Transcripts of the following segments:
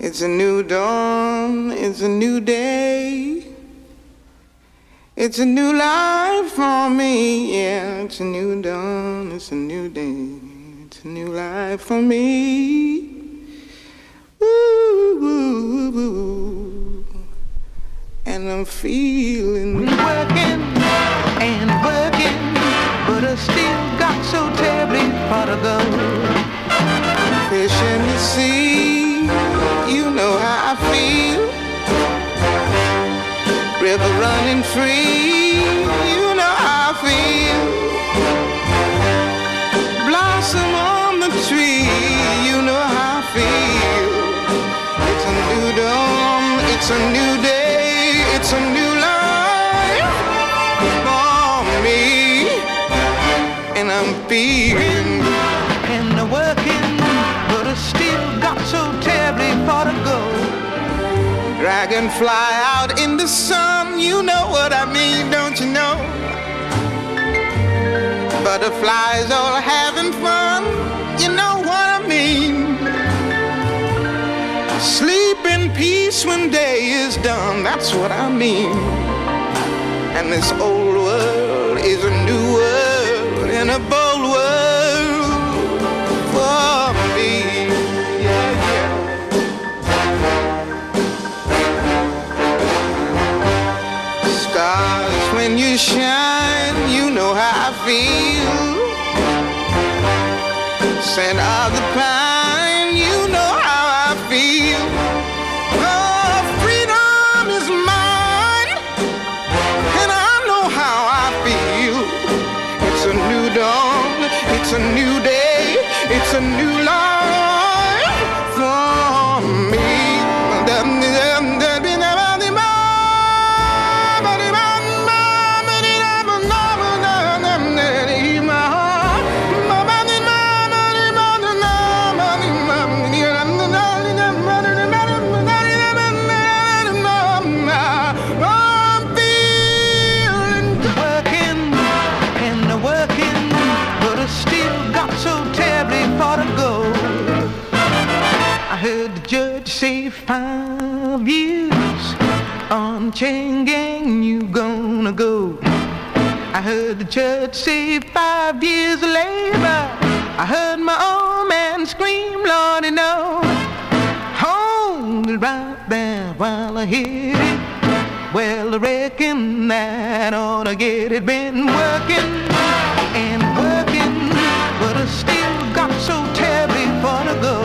It's a new dawn, it's a new day. It's a new life for me, yeah. It's a new dawn, it's a new day. It's a new life for me. Woo, woo, woo. And I'm feeling working and working, but I still got so terribly far to go. Fish in the sea, you know how I feel. River running free, you know how I feel. Blossom on the tree, you know how I feel. It's a new dawn, it's a new day, it's a new life for me. And I'm feeling and I'm working, but I still got so terribly far to go. Dragonfly out in the sun, you know what I mean, don't you know? Butterflies all having fun, you know what I mean. Sleep in peace when day is done, that's what I mean. And this old world is a new world and a bold world for me. Yeah, yeah. Stars, when you shine, you know how I feel. Scent of the pine, you know how I feel. Oh, freedom is mine, and I know how I feel. It's a new dawn, it's a new day, it's a new life for me. Say 5 years on chain gang you gonna go. I heard the judge say 5 years of labor. I heard my old man scream, Lordy, no. Hold it right there while I hit it. Well, I reckon that ought to get it. Been working and working, but I still got so terribly far to go.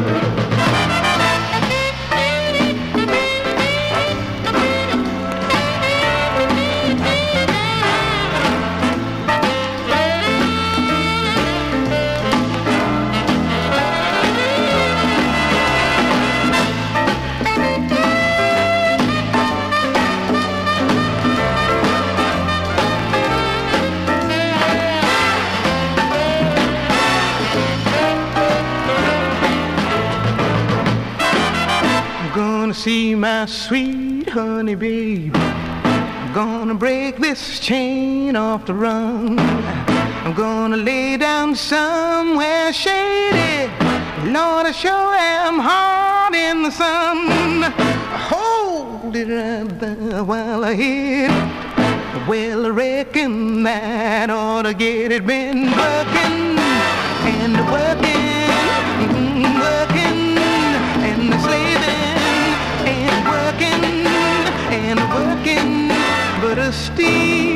See my sweet honey baby, I'm gonna break this chain off the run. I'm gonna lay down somewhere shady. Lord, I sure am hard in the sun. Hold it right there while I hit it. Well, I reckon that ought to get it. Been working and working, working and slaving. And working, but I still